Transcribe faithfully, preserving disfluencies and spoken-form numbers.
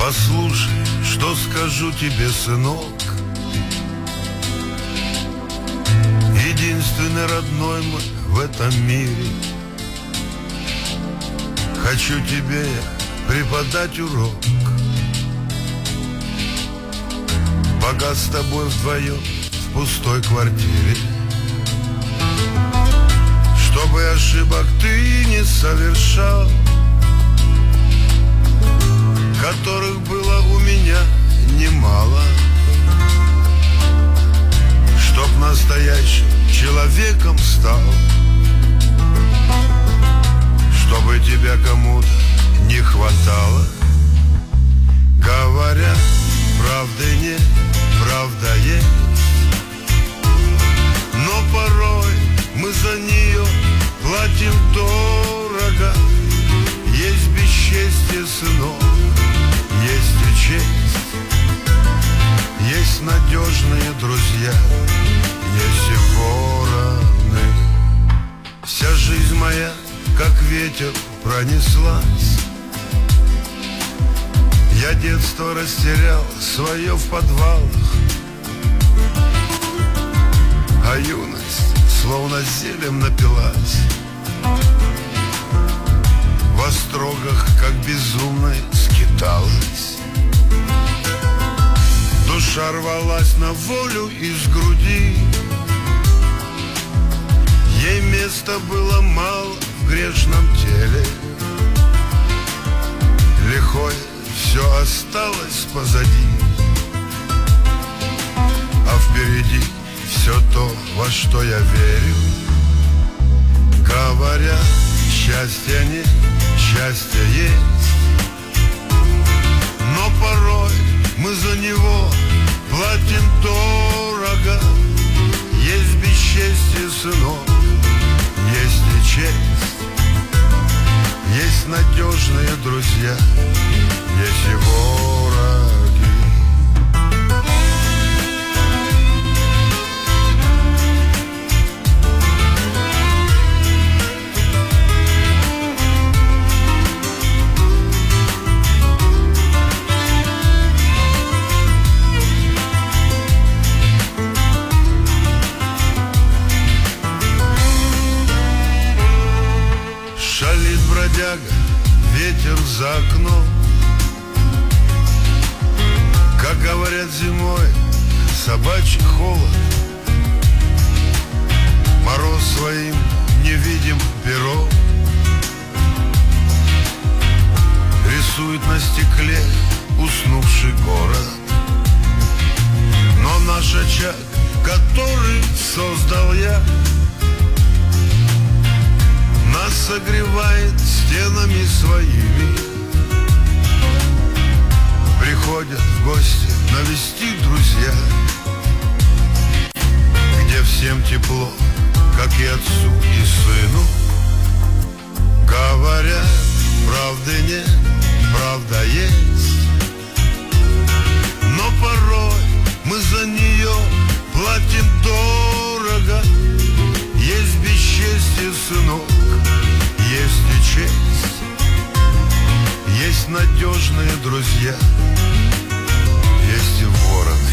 Послушай, что скажу тебе, сынок. Единственный родной мой в этом мире. Хочу тебе преподать урок. Пока с тобой вдвоем в пустой квартире, чтобы ошибок ты не совершал, которых было у меня немало. Чтоб настоящим человеком стал, чтобы тебя кому-то не хватало. Говорят, правды нет, правда есть, но порой мы за нее платим дорого. Есть бесчестье, сынок, есть и честь, есть надежные друзья, есть и вороны. Вся жизнь моя, как ветер, пронеслась. Я детство растерял свое в подвалах, а юность словно зелем напилась. В острогах, как безумной, скиталась. Душа рвалась на волю из груди. Ей места было мало в грешном теле. Лихое все осталось позади, а впереди все то, во что я верю. Говорят, счастья нет, счастье есть, но порой мы за него платим дорого. Есть бесчестье, сынок, есть и честь, есть надежные друзья, есть и вороги. Шалит бродяга, ветер за окном. Как говорят зимой, собачий холод. Мороз своим невидим пером рисует на стекле уснувший город. Но наш очаг, который создал я, нас согревает стенами своими. Приходят в гости навестить друзья, где всем тепло, как и отцу и сыну. Говорят, правды нет, правда есть, но порой мы за нее платим дорого. Есть бесчестье, сынок, есть и честь, есть надежные друзья, есть и вороны.